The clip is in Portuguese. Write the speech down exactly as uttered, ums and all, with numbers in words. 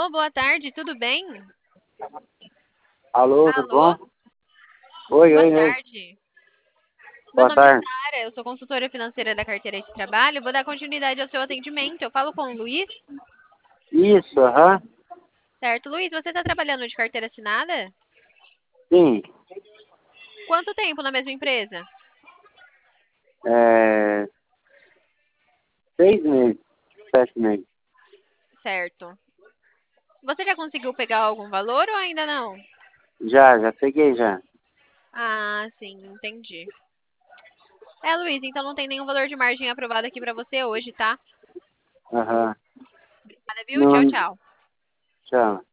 Alô, boa tarde, tudo bem? Alô, tudo Alô, bom? Oi, boa oi, oi. tarde. Meu Boa nome é tarde. Sara, eu sou consultora financeira da carteira de trabalho. Vou dar continuidade ao seu atendimento. Eu falo com o Luiz, Isso, aham. certo? Luiz, você está trabalhando de carteira assinada? Sim. Quanto tempo na mesma empresa? É... Seis meses, sete meses. Certo. Você já conseguiu pegar algum valor ou ainda não? Já, já peguei já. Ah, sim, entendi. É, Luiz, então não tem nenhum valor de margem aprovado aqui pra você hoje, tá? Aham. Obrigada, viu? Tchau, Não, tchau. tchau.